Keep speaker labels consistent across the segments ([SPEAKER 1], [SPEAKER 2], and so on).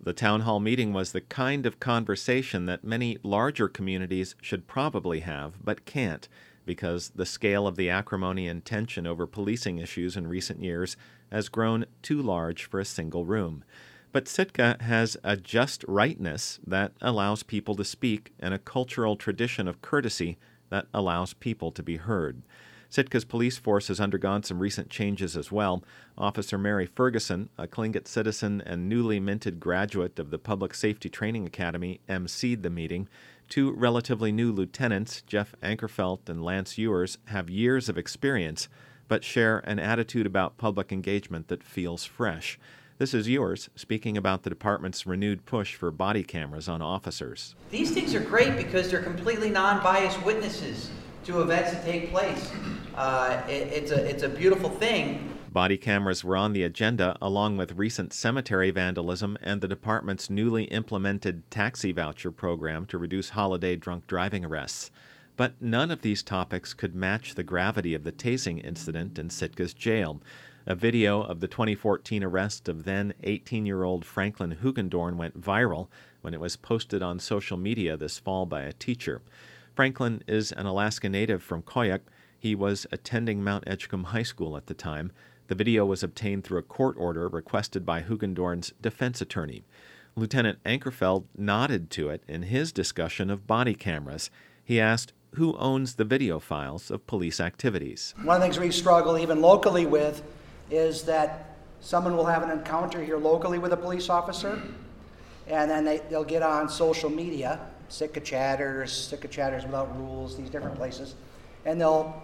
[SPEAKER 1] The town hall meeting was the kind of conversation that many larger communities should probably have, but can't, because the scale of the acrimony and tension over policing issues in recent years has grown too large for a single room. But Sitka has a just rightness that allows people to speak and a cultural tradition of courtesy that allows people to be heard. Sitka's police force has undergone some recent changes as well. Officer Mary Ferguson, a Tlingit citizen and newly minted graduate of the Public Safety Training Academy, emceed the meeting. Two relatively new lieutenants, Jeff Ankerfeld and Lance Ewers, have years of experience, but share an attitude about public engagement that feels fresh. This is Ewers speaking about the department's renewed push for body cameras on officers.
[SPEAKER 2] These things are great because they're completely non-biased witnesses to events that take place. It's a beautiful thing.
[SPEAKER 1] Body cameras were on the agenda along with recent cemetery vandalism and the department's newly implemented taxi voucher program to reduce holiday drunk driving arrests. But none of these topics could match the gravity of the tasing incident in Sitka's jail. A video of the 2014 arrest of then 18-year-old Franklin Hugendorn went viral when it was posted on social media this fall by a teacher. Franklin is an Alaska native from Koyuk. He was attending Mount Edgecombe High School at the time. The video was obtained through a court order requested by Hugendorn's defense attorney. Lieutenant Ankerfeld nodded to it in his discussion of body cameras. He asked, who owns the video files of police activities?
[SPEAKER 3] One of the things we struggle even locally with is that someone will have an encounter here locally with a police officer, and then they'll get on social media, Sitka Chatters Without Rules, these different places, and they'll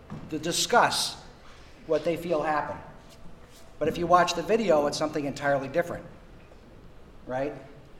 [SPEAKER 3] discuss what they feel happened. But if you watch the video, it's something entirely different, right?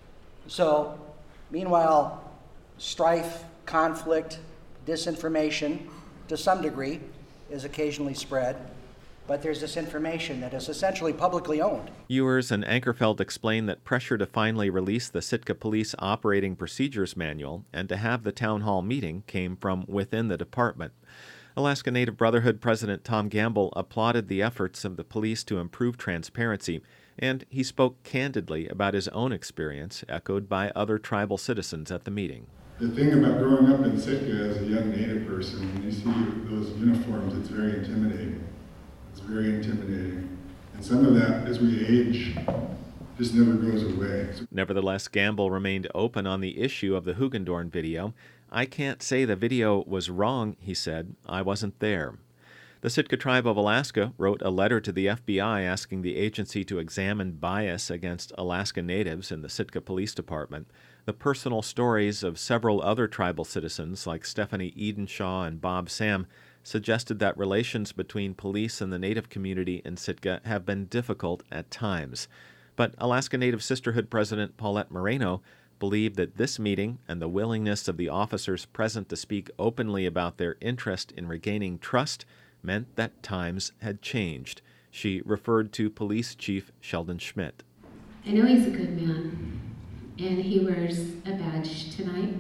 [SPEAKER 3] So, meanwhile, strife, conflict, disinformation, to some degree, is occasionally spread, but there's this information that is essentially publicly owned.
[SPEAKER 1] Ewers and Ankerfeld explained that pressure to finally release the Sitka Police Operating Procedures Manual and to have the town hall meeting came from within the department. Alaska Native Brotherhood President Tom Gamble applauded the efforts of the police to improve transparency, and he spoke candidly about his own experience, echoed by other tribal citizens at the meeting.
[SPEAKER 4] The thing about growing up in Sitka as a young Native person, when you see those uniforms, it's very intimidating. It's very intimidating. And some of that, as we age, just never goes away.
[SPEAKER 1] Nevertheless, Gamble remained open on the issue of the Hugendorn video. I can't say the video was wrong, he said. I wasn't there. The Sitka Tribe of Alaska wrote a letter to the FBI asking the agency to examine bias against Alaska Natives in the Sitka Police Department. The personal stories of several other tribal citizens, like Stephanie Edenshaw and Bob Sam, suggested that relations between police and the Native community in Sitka have been difficult at times. But Alaska Native Sisterhood President Paulette Moreno believed that this meeting and the willingness of the officers present to speak openly about their interest in regaining trust meant that times had changed. She referred to Police Chief Sheldon Schmidt.
[SPEAKER 5] I know he's a good man, and he wears a badge tonight.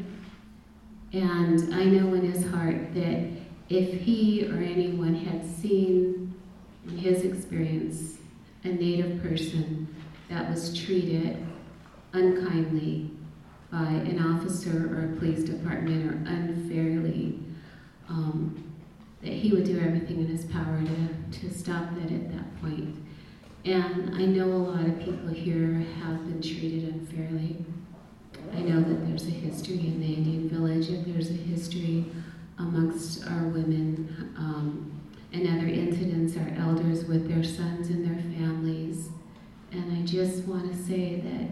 [SPEAKER 5] And I know in his heart that if he or anyone had seen in his experience a Native person that was treated unkindly by an officer or a police department or unfairly, that he would do everything in his power to stop that at that point. And I know a lot of people here have been treated unfairly. I know that there's a history in the Indian village, and there's a history amongst our women and other incidents, our elders with their sons and their families. And I just want to say that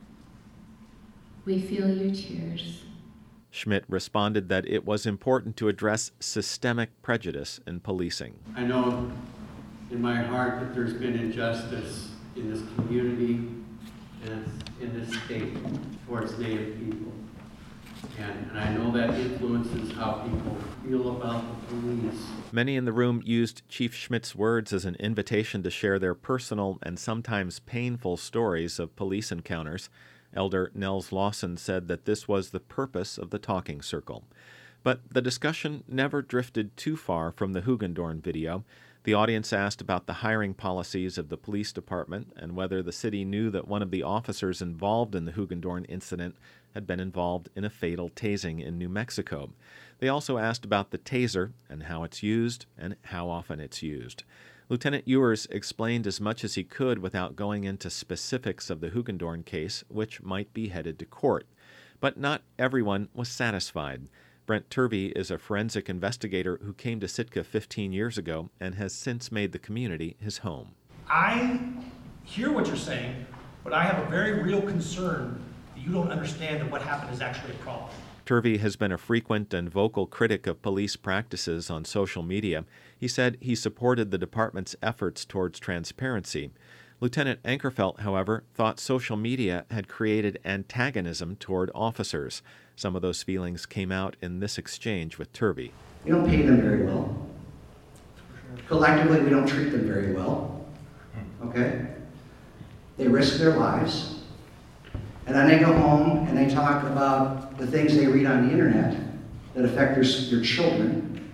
[SPEAKER 5] we feel your tears.
[SPEAKER 1] Schmidt responded that it was important to address systemic prejudice in policing.
[SPEAKER 6] I know in my heart that there's been injustice in this community and in this state towards Native people. And I know that influences how people feel about the police.
[SPEAKER 1] Many in the room used Chief Schmidt's words as an invitation to share their personal and sometimes painful stories of police encounters. Elder Nels Lawson said that this was the purpose of the talking circle. But the discussion never drifted too far from the Hugendorn video. The audience asked about the hiring policies of the police department and whether the city knew that one of the officers involved in the Hugendorn incident had been involved in a fatal tasing in New Mexico. They also asked about the taser and how it's used and how often it's used. Lieutenant Ewers explained as much as he could without going into specifics of the Hugendorn case, which might be headed to court. But not everyone was satisfied. Brent Turvey is a forensic investigator who came to Sitka 15 years ago and has since made the community his home.
[SPEAKER 7] I hear what you're saying, but I have a very real concern that you don't understand that what happened is actually a problem.
[SPEAKER 1] Turvey has been a frequent and vocal critic of police practices on social media. He said he supported the department's efforts towards transparency. Lieutenant Ankerfelt, however, thought social media had created antagonism toward officers. Some of those feelings came out in this exchange with Turvey.
[SPEAKER 3] We don't pay them very well. Collectively, we don't treat them very well. Okay? They risk their lives. And then they go home and they talk about the things they read on the internet that affect their children.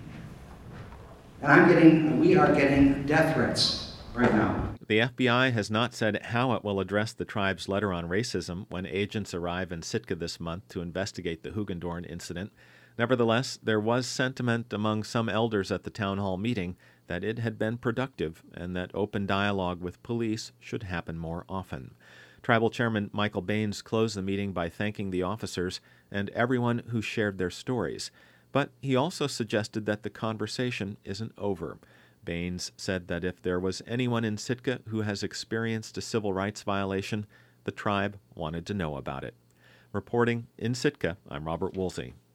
[SPEAKER 3] And we are getting death threats right now.
[SPEAKER 1] The FBI has not said how it will address the tribe's letter on racism when agents arrive in Sitka this month to investigate the Hugendorn incident. Nevertheless, there was sentiment among some elders at the town hall meeting that it had been productive and that open dialogue with police should happen more often. Tribal Chairman Michael Baines closed the meeting by thanking the officers and everyone who shared their stories. But he also suggested that the conversation isn't over. Baines said that if there was anyone in Sitka who has experienced a civil rights violation, the tribe wanted to know about it. Reporting in Sitka, I'm Robert Woolsey.